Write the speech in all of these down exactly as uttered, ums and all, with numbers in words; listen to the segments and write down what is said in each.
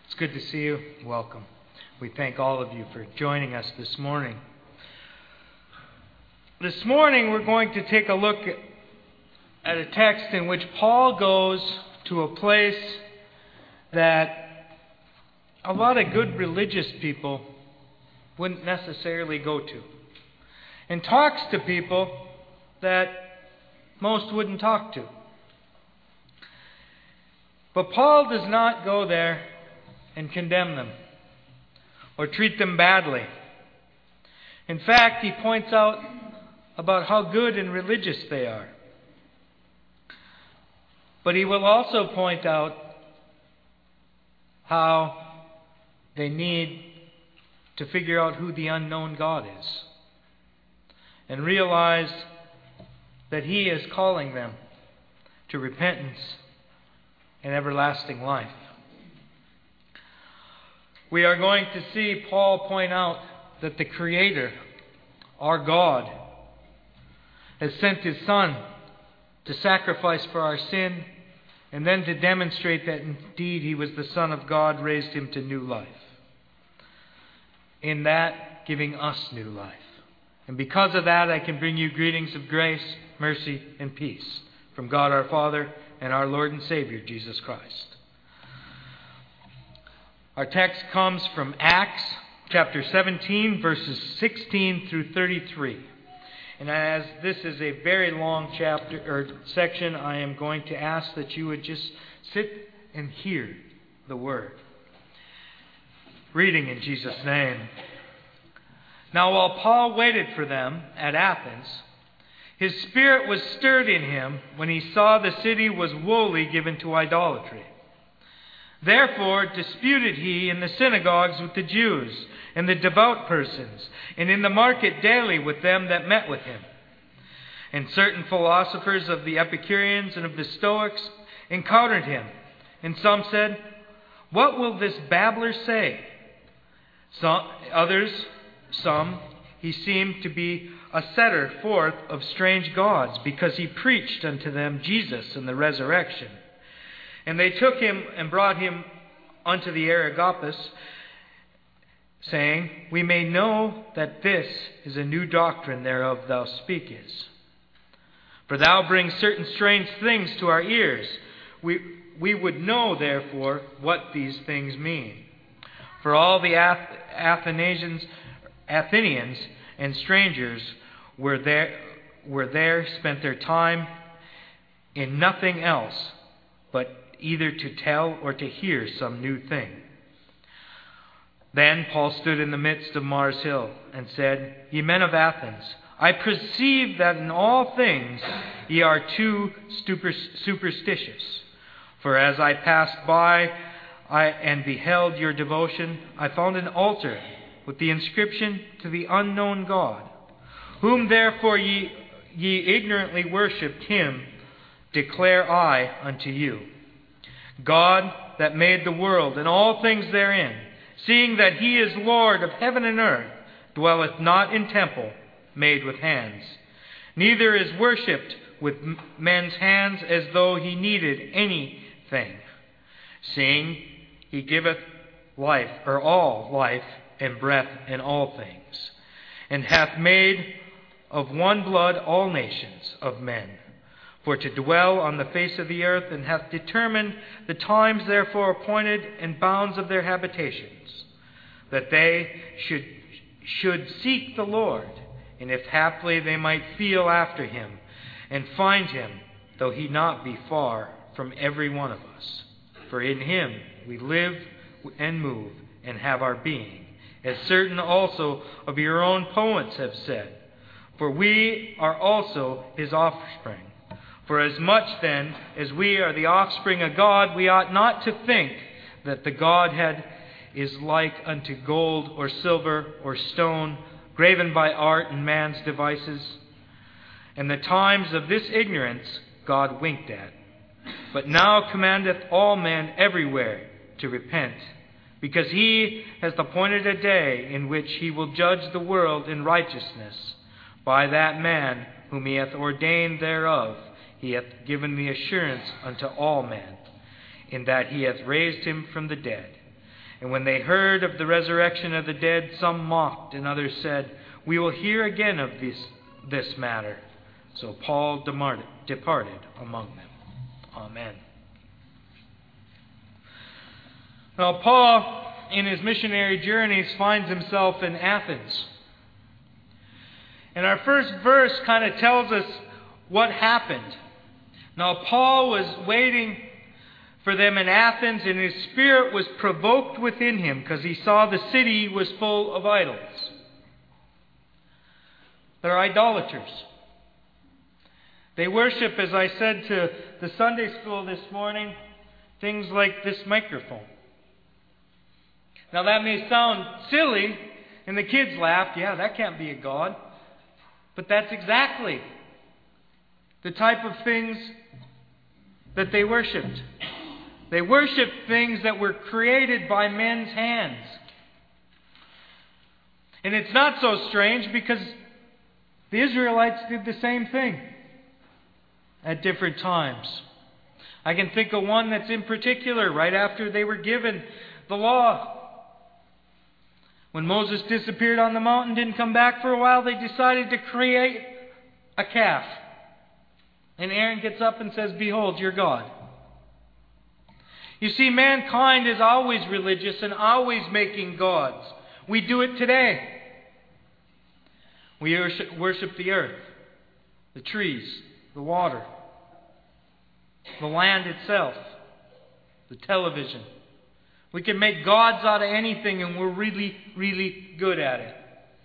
It's good to see you. Welcome. We thank all of you for joining us this morning. This morning we're going to take a look at a text in which Paul goes to a place that a lot of good religious people wouldn't necessarily go to, and talks to people that most wouldn't talk to. But Paul does not go there and condemn them or treat them badly. In fact, he points out about how good and religious they are. But he will also point out how they need to figure out who the unknown God is and realize that He is calling them to repentance and everlasting life. We are going to see Paul point out that the Creator, our God, has sent His Son to sacrifice for our sin, and then to demonstrate that indeed He was the Son of God, raised Him to new life. In that, giving us new life. And because of that, I can bring you greetings of grace, mercy, and peace from God our Father and our Lord and Savior, Jesus Christ. Our text comes from Acts chapter seventeen, verses sixteen through thirty-three. And as this is a very long chapter or section, I am going to ask that you would just sit and hear the word. Reading in Jesus' name. Now while Paul waited for them at Athens, his spirit was stirred in him when he saw the city was wholly given to idolatry. Therefore disputed he in the synagogues with the Jews and the devout persons, and in the market daily with them that met with him. And certain philosophers of the Epicureans and of the Stoics encountered him. And some said, "What will this babbler say?" Some, others, some, he seemed to be a setter forth of strange gods, because he preached unto them Jesus and the resurrection. And they took him and brought him unto the Areopagus, saying, "We may know that this is a new doctrine thereof thou speakest. For thou bring certain strange things to our ears. We, we would know, therefore, what these things mean." For all the Ath- Athanasians, Athenians and strangers were there, were there, spent their time in nothing else but either to tell or to hear some new thing. Then Paul stood in the midst of Mars Hill and said, "Ye men of Athens, I perceive that in all things ye are too super- superstitious. For as I passed by I, and beheld your devotion, I found an altar with the inscription, To the unknown God. Whom therefore ye, ye ignorantly worshipped, him declare I unto you. God that made the world and all things therein, seeing that He is Lord of heaven and earth, dwelleth not in temple made with hands, neither is worshipped with men's hands as though He needed anything, seeing He giveth life, or all life and breath in all things, and hath made of one blood all nations of men, for to dwell on the face of the earth, and hath determined the times therefore appointed and bounds of their habitations, that they should, should seek the Lord, and if haply they might feel after Him, and find Him, though He not be far from every one of us. For in Him we live and move and have our being, as certain also of your own poets have said, for we are also His offspring. For as much then as we are the offspring of God, we ought not to think that the Godhead is like unto gold or silver or stone, graven by art and man's devices. And the times of this ignorance God winked at, but now commandeth all men everywhere to repent, because He has appointed a day in which He will judge the world in righteousness by that man whom He hath ordained thereof. He hath given the assurance unto all men, in that He hath raised Him from the dead. And when they heard of the resurrection of the dead, some mocked, and others said, "We will hear again of this, this matter." So Paul departed, departed among them. Amen. Now, Paul, in his missionary journeys, finds himself in Athens. And our first verse kind of tells us what happened. Now, Paul was waiting for them in Athens, and his spirit was provoked within him because he saw the city was full of idols. They're idolaters. They worship, as I said to the Sunday school this morning, things like this microphone. Now, that may sound silly, and the kids laughed. Yeah, that can't be a god. But that's exactly the type of things that they worshipped. They worshipped things that were created by men's hands. And it's not so strange because the Israelites did the same thing at different times. I can think of one that's in particular right after they were given the law. When Moses disappeared on the mountain, didn't come back for a while, they decided to create a calf. And Aaron gets up and says, "Behold, your God." You see, mankind is always religious and always making gods. We do it today. We worship, worship the earth, the trees, the water, the land itself, the television. We can make gods out of anything, and we're really, really good at it.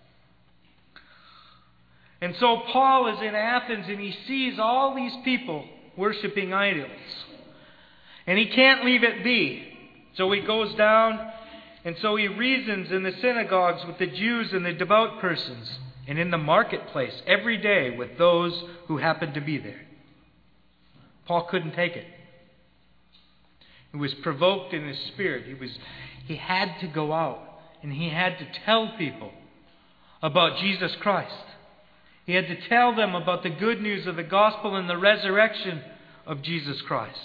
And so Paul is in Athens, and he sees all these people worshiping idols. And he can't leave it be. So he goes down, and so he reasons in the synagogues with the Jews and the devout persons, and in the marketplace every day with those who happen to be there. Paul couldn't take it. He was provoked in his spirit. He was, he had to go out, and he had to tell people about Jesus Christ. He had to tell them about the good news of the gospel and the resurrection of Jesus Christ.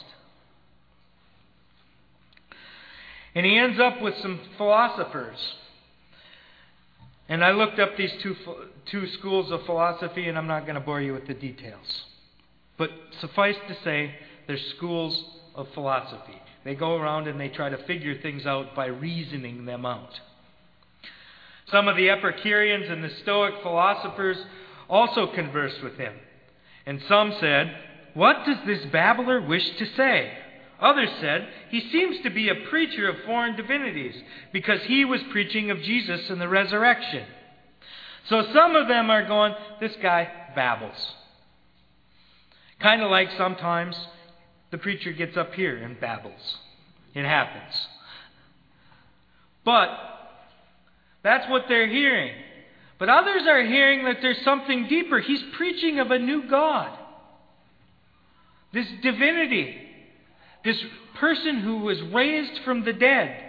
And he ends up with some philosophers. And I looked up these two, two schools of philosophy, and I'm not going to bore you with the details. But suffice to say, they're schools of philosophy. They go around and they try to figure things out by reasoning them out. Some of the Epicureans and the Stoic philosophers also conversed with him. And some said, "What does this babbler wish to say?" Others said, "He seems to be a preacher of foreign divinities, because he was preaching of Jesus and the resurrection." So some of them are going, "This guy babbles." Kind of like sometimes the preacher gets up here and babbles. It happens. But that's what they're hearing. But others are hearing that there's something deeper. He's preaching of a new God. This divinity. This person who was raised from the dead.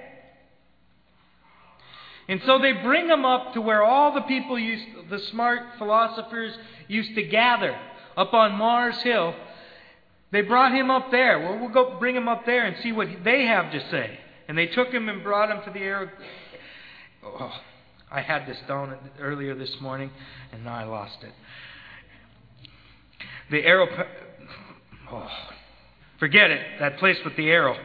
And so they bring him up to where all the people, used, the smart philosophers, used to gather up on Mars Hill. They brought him up there. Well, we'll go bring him up there and see what they have to say. And they took him and brought him to the air. Oh, I had this down earlier this morning, and now I lost it. The arrow. Oh, forget it. That place with the arrow.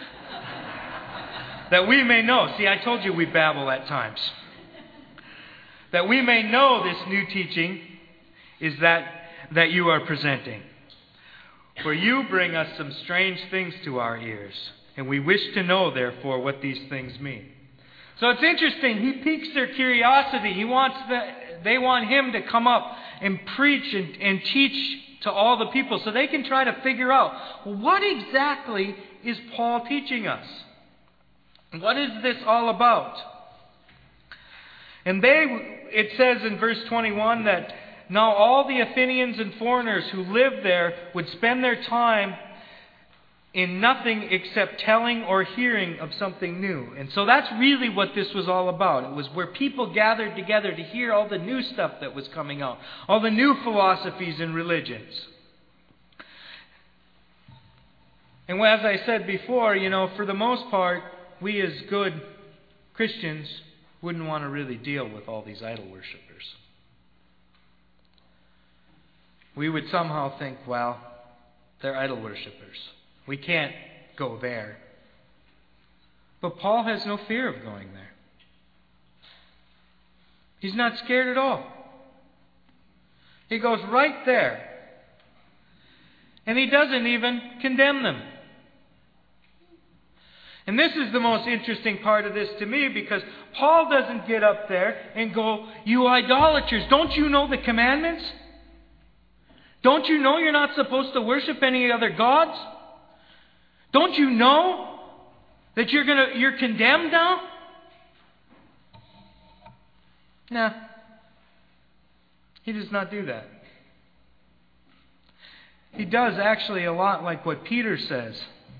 That we may know. See, I told you we babble at times. That we may know this new teaching is that that you are presenting. For you bring us some strange things to our ears, and we wish to know, therefore, what these things mean. So it's interesting. He piques their curiosity. He wants the, they want him to come up and preach and, and teach to all the people so they can try to figure out, well, what exactly is Paul teaching us? What is this all about? And they, it says in verse twenty-one that now all the Athenians and foreigners who lived there would spend their time in nothing except telling or hearing of something new. And so that's really what this was all about. It was where people gathered together to hear all the new stuff that was coming out, all the new philosophies and religions. And as I said before, you know, for the most part, we as good Christians wouldn't want to really deal with all these idol worshippers. We would somehow think, well, they're idol worshippers. We can't go there. But Paul has no fear of going there. He's not scared at all. He goes right there. And he doesn't even condemn them. And this is the most interesting part of this to me, because Paul doesn't get up there and go, "You idolaters, don't you know the commandments? Don't you know you're not supposed to worship any other gods? Don't you know that you're gonna you're condemned now?" Nah. He does not do that. He does actually a lot like what Peter says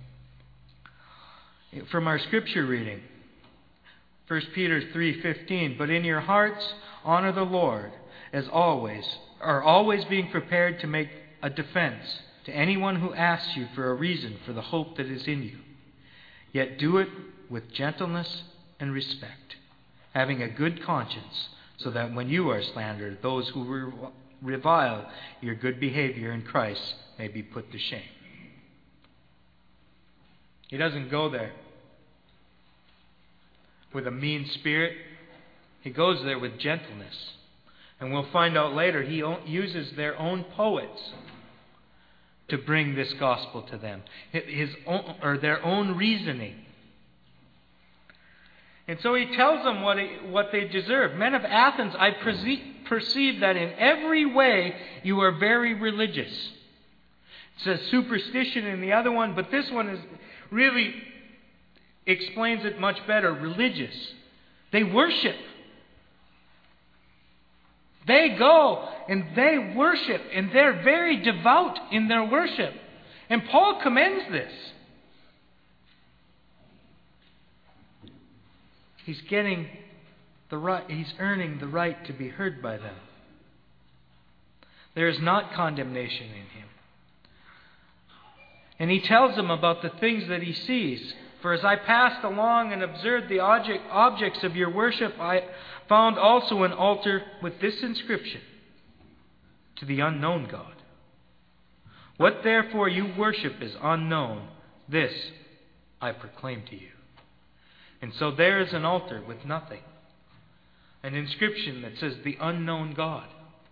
from our scripture reading. First Peter three fifteen, "But in your hearts honor the Lord, as always, are always being prepared to make a defense to anyone who asks you for a reason for the hope that is in you. Yet do it with gentleness and respect, having a good conscience, so that when you are slandered, those who re- revile your good behavior in Christ may be put to shame." He doesn't go there with a mean spirit. He goes there with gentleness. And we'll find out later he uses their own poets to bring this gospel to them, his own, or their own reasoning. And so he tells them what, he, what they deserve. "Men of Athens, I perceive, perceive that in every way you are very religious." It says superstition in the other one, but this one is really explains it much better. Religious. They worship. They go and they worship, and they're very devout in their worship. And Paul commends this. He's getting the right, he's earning the right to be heard by them. There is not condemnation in him. And he tells them about the things that he sees. "For as I passed along and observed the object, objects of your worship, I found also an altar with this inscription: To the unknown God. What therefore you worship is unknown. This I proclaim to you." And so there is an altar with nothing. An inscription that says the unknown God.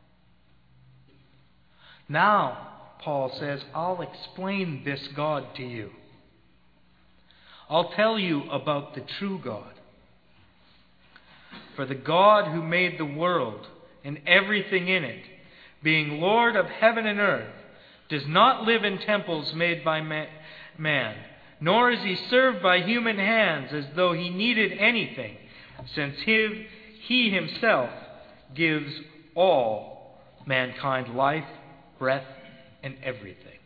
Now, Paul says, I'll explain this God to you. I'll tell you about the true God. "For the God who made the world and everything in it, being Lord of heaven and earth, does not live in temples made by man, nor is he served by human hands as though he needed anything, since he, he himself gives all mankind life, breath, and everything."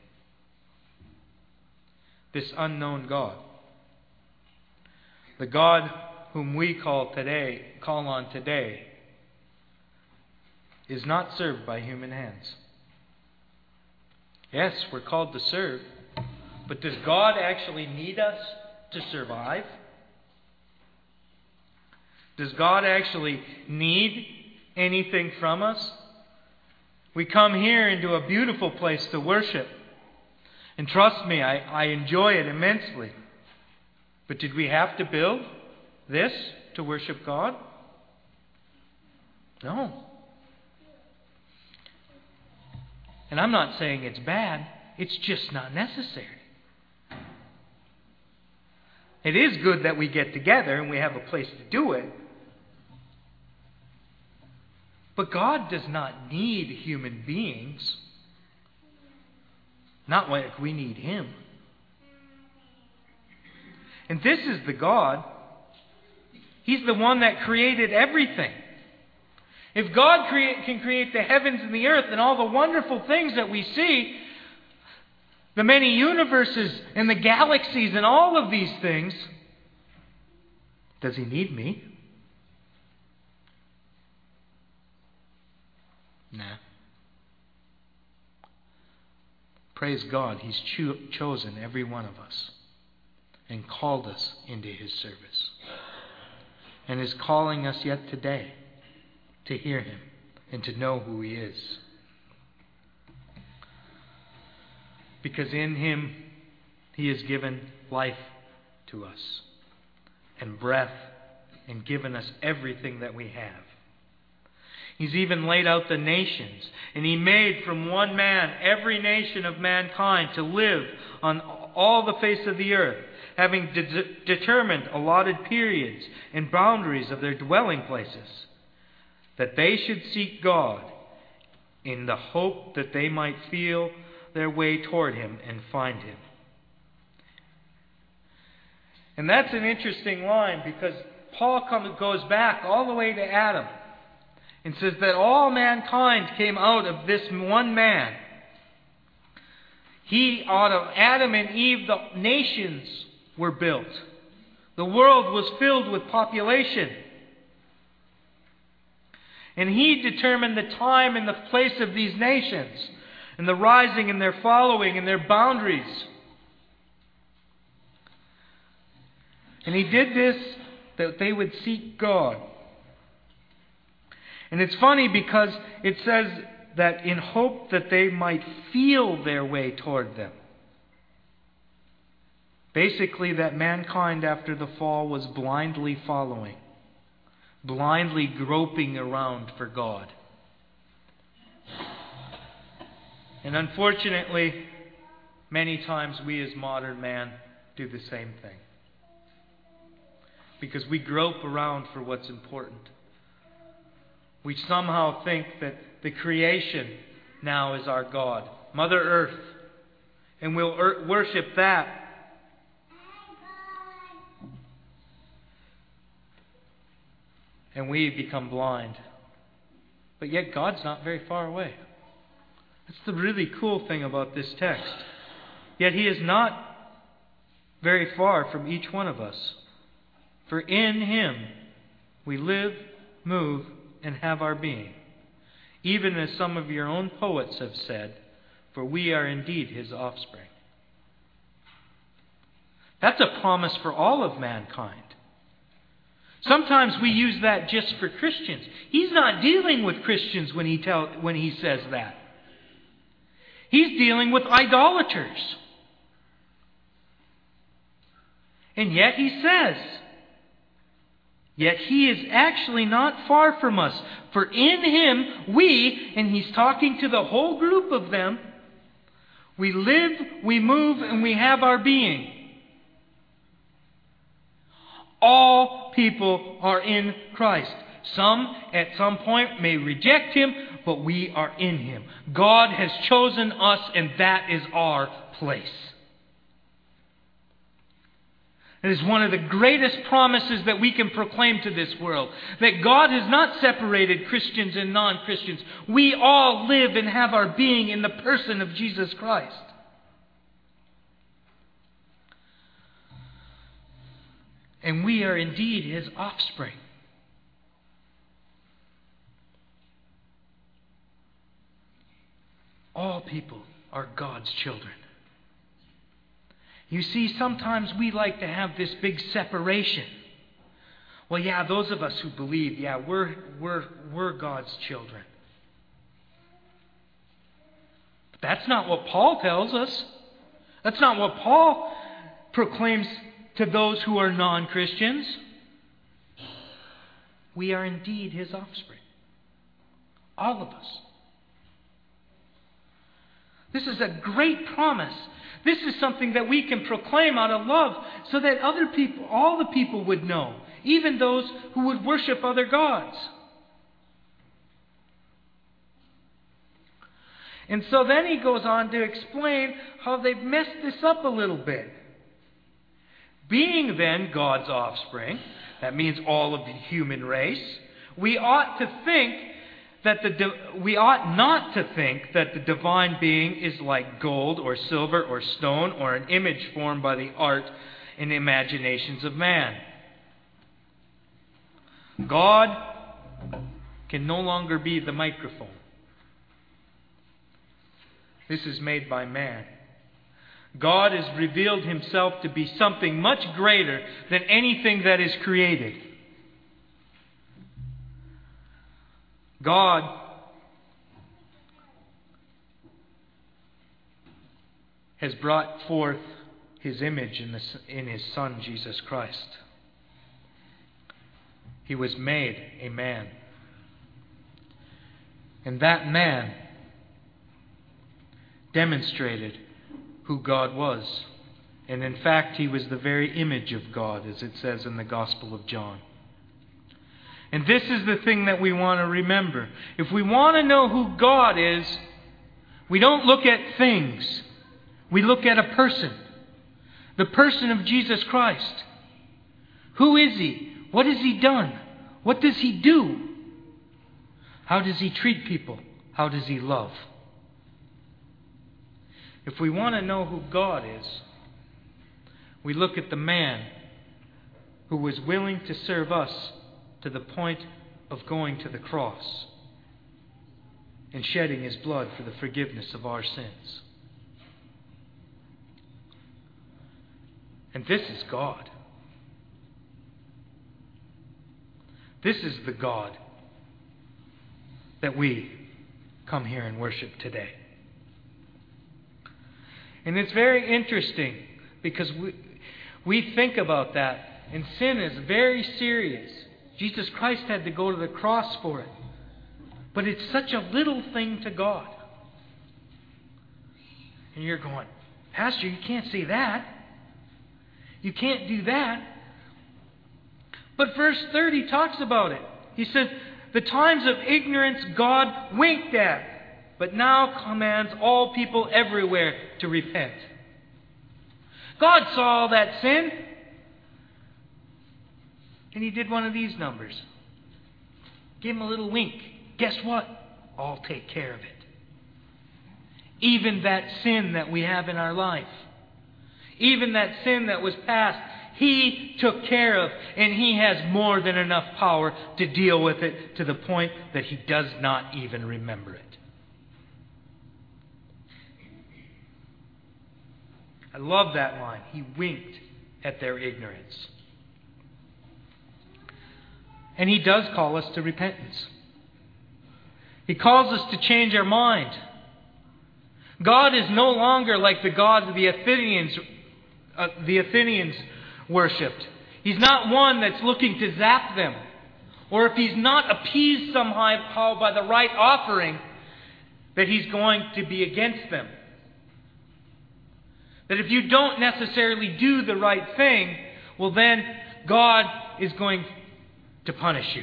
This unknown God. The God whom we call today, call on today, is not served by human hands. Yes, we're called to serve, but does God actually need us to survive? Does God actually need anything from us? We come here into a beautiful place to worship. And trust me, I, I enjoy it immensely. But did we have to build this to worship God? No. And I'm not saying it's bad. It's just not necessary. It is good that we get together and we have a place to do it. But God does not need human beings. Not like we need Him. And this is the God. He's the one that created everything. If God create, can create the heavens and the earth and all the wonderful things that we see, the many universes and the galaxies and all of these things, does He need me? Nah. Praise God, He's cho- chosen every one of us and called us into His service. and is calling us yet today to hear Him and to know who He is. Because in Him, He has given life to us and breath and given us everything that we have. He's even laid out the nations, and He made from one man every nation of mankind to live on all the face of the earth, having de- determined allotted periods and boundaries of their dwelling places, that they should seek God in the hope that they might feel their way toward Him and find Him. And that's an interesting line, because Paul comes, goes back all the way to Adam and says that all mankind came out of this one man. He, out of Adam and Eve, the nations were built. The world was filled with population. And He determined the time and the place of these nations, and the rising and their following and their boundaries. And He did this that they would seek God. And it's funny because it says that in hope that they might feel their way toward them. Basically, that mankind after the fall was blindly following, blindly groping around for God. And unfortunately, many times we as modern man do the same thing. Because we grope around for what's important. We somehow think that the creation now is our God, Mother Earth, and we'll er- worship that. And we become blind. But yet God's not very far away. That's the really cool thing about this text. Yet He is not very far from each one of us. For in Him we live, move, and have our being. Even as some of your own poets have said, for we are indeed His offspring. That's a promise for all of mankind. Sometimes we use that just for Christians. He's not dealing with Christians when he tell, when he says that. He's dealing with idolaters. And yet He says, yet He is actually not far from us. For in Him we, and He's talking to the whole group of them, we live, we move, and we have our being. All people are in Christ. Some at some point may reject Him, but we are in Him. God has chosen us, and that is our place. It is one of the greatest promises that we can proclaim to this world. That God has not separated Christians and non-Christians. We all live and have our being in the person of Jesus Christ. And we are indeed His offspring. All people are God's children. You see, sometimes we like to have this big separation. Well, yeah, those of us who believe, yeah, we're, we're, we're God's children. But that's not what Paul tells us. That's not what Paul proclaims to those who are non-Christians. We are indeed His offspring. All of us. This is a great promise. This is something that we can proclaim out of love so that other people, all the people would know, even those who would worship other gods. And so then he goes on to explain how they've messed this up a little bit. Being then God's offspring, that means all of the human race, we ought to think that the we ought not to think that the divine being is like gold or silver or stone or an image formed by the art and imaginations of man. God can no longer be the microphone. This is made by man. God has revealed Himself to be something much greater than anything that is created. God has brought forth His image in, the, in His Son, Jesus Christ. He was made a man. And that man demonstrated who God was. And in fact, He was the very image of God, as it says in the Gospel of John. And this is the thing that we want to remember. If we want to know who God is, we don't look at things. We look at a person. The person of Jesus Christ. Who is He? What has He done? What does He do? How does He treat people? How does He love? If we want to know who God is, we look at the man who was willing to serve us to the point of going to the cross and shedding His blood for the forgiveness of our sins. And this is God. This is the God that we come here and worship today. And it's very interesting because we, we think about that, and sin is very serious. Jesus Christ had to go to the cross for it. But it's such a little thing to God. And you're going, Pastor, you can't say that. You can't do that. But verse thirty talks about it. He says, the times of ignorance God winked at, but now commands all people everywhere to repent. God saw all that sin, and He did one of these numbers. Give him a little wink. Guess what? I'll take care of it. Even that sin that we have in our life, even that sin that was past, He took care of, and He has more than enough power to deal with it to the point that He does not even remember it. I love that line. He winked at their ignorance. And He does call us to repentance. He calls us to change our mind. God is no longer like the God of the Athenians, uh, the Athenians worshipped. He's not one that's looking to zap them. Or if He's not appeased somehow by the right offering, that He's going to be against them. That if you don't necessarily do the right thing, well then God is going to punish you.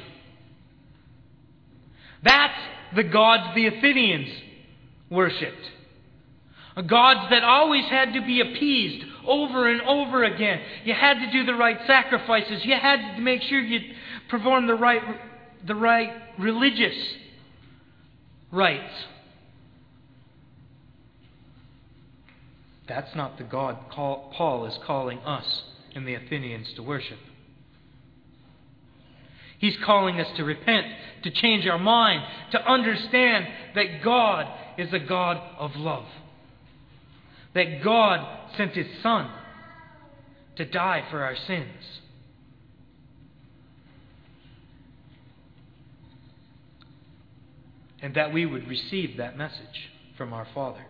That's the gods the Athenians worshipped. Gods that always had to be appeased over and over again. You had to do the right sacrifices. You had to make sure you perform the right, the right religious rites. That's not the God Paul is calling us and the Athenians to worship. He's calling us to repent, to change our mind, to understand that God is a God of love. That God sent His Son to die for our sins. And that we would receive that message from our Father.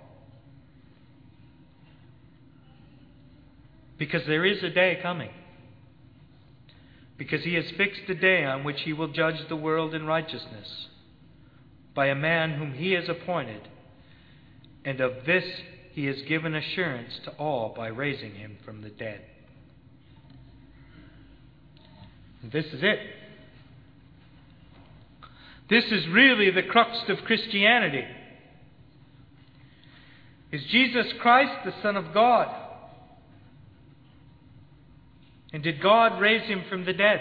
Because there is a day coming. Because He has fixed a day on which He will judge the world in righteousness by a man whom He has appointed. And of this He has given assurance to all by raising Him from the dead. And this is it. This is really the crux of Christianity. Is Jesus Christ the Son of God? And did God raise Him from the dead?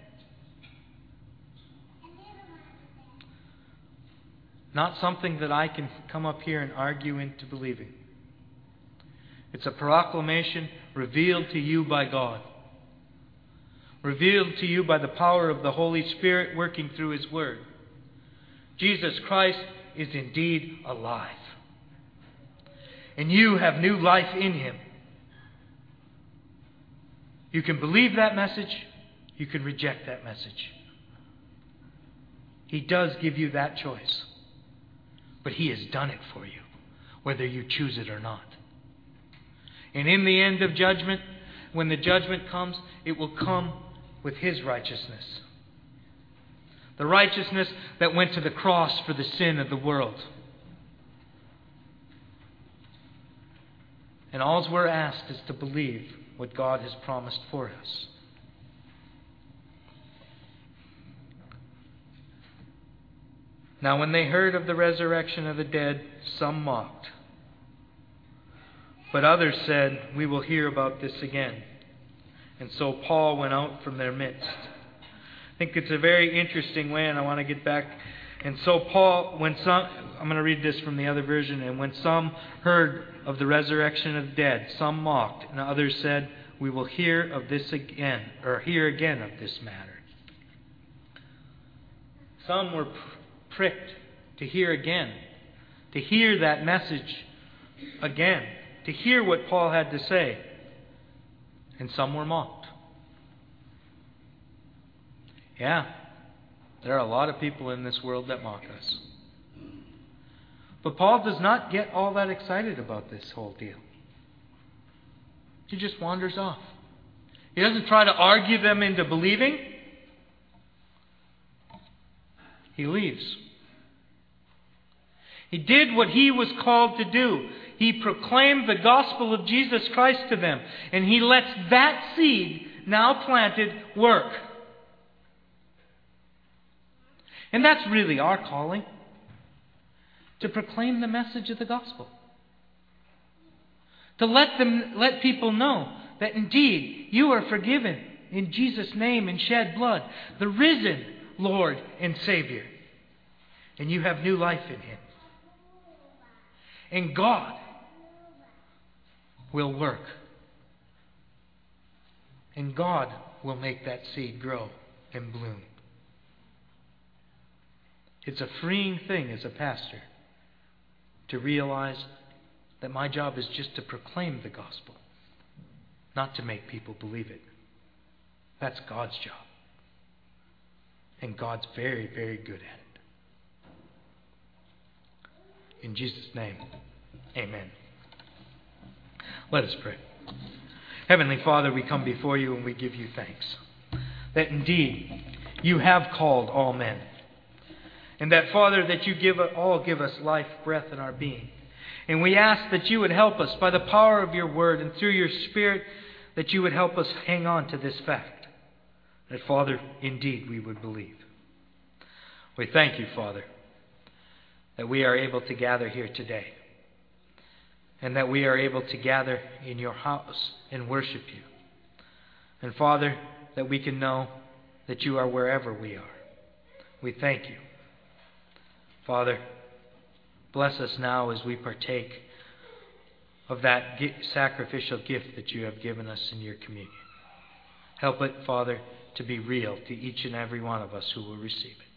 Not something that I can come up here and argue into believing. It's a proclamation revealed to you by God. Revealed to you by the power of the Holy Spirit working through His Word. Jesus Christ is indeed alive. And you have new life in Him. You can believe that message. You can reject that message. He does give you that choice. But He has done it for you, whether you choose it or not. And in the end of judgment, when the judgment comes, it will come with His righteousness. The righteousness that went to the cross for the sin of the world. And all we're asked is to believe what God has promised for us. Now when they heard of the resurrection of the dead, some mocked. But others said, "We will hear about this again." And so Paul went out from their midst. I think it's a very interesting way, and I want to get back. And so Paul, when some, I'm going to read this from the other version, and when some heard of the resurrection of the dead, some mocked, and others said, "We will hear of this again," or hear again of this matter. Some were pricked to hear again, to hear that message again, to hear what Paul had to say. And some were mocked. Yeah, there are a lot of people in this world that mock us. But Paul does not get all that excited about this whole deal. He just wanders off. He doesn't try to argue them into believing. He leaves. He did what he was called to do. He proclaimed the gospel of Jesus Christ to them. And he lets that seed, now planted, work. And that's really our calling. To proclaim the message of the gospel. To let them, let people know that indeed you are forgiven in Jesus' name and shed blood. The risen Lord and Savior. And you have new life in Him. And God will work. And God will make that seed grow and bloom. It's a freeing thing as a pastor to realize that my job is just to proclaim the gospel, not to make people believe it. That's God's job. And God's very, very good at it. In Jesus' name, amen. Let us pray. Heavenly Father, we come before you and we give you thanks. That indeed you have called all men. And that, Father, that you give all give us life, breath, and our being. And we ask that you would help us by the power of your word and through your Spirit, that you would help us hang on to this fact. That, Father, indeed we would believe. We thank you, Father, that we are able to gather here today. And that we are able to gather in your house and worship you. And, Father, that we can know that you are wherever we are. We thank you. Father, bless us now as we partake of that sacrificial gift that you have given us in your communion. Help it, Father, to be real to each and every one of us who will receive it.